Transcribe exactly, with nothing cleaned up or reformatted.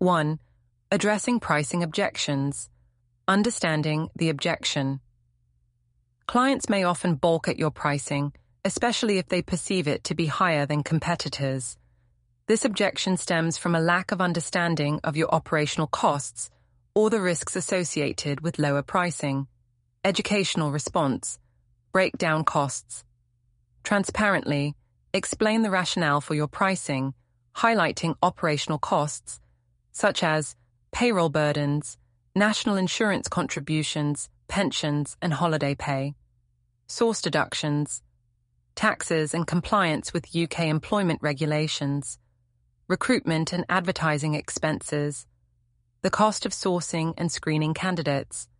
one. Addressing pricing objections. Understanding the objection. Clients may often balk at your pricing, especially if they perceive it to be higher than competitors. This objection stems from a lack of understanding of your operational costs or the risks associated with lower pricing. Educational response. Break down costs. Transparently, explain the rationale for your pricing, highlighting operational costs, such as payroll burdens, national insurance contributions, pensions, and holiday pay, source deductions, taxes and compliance with U K employment regulations, recruitment and advertising expenses, the cost of sourcing and screening candidates,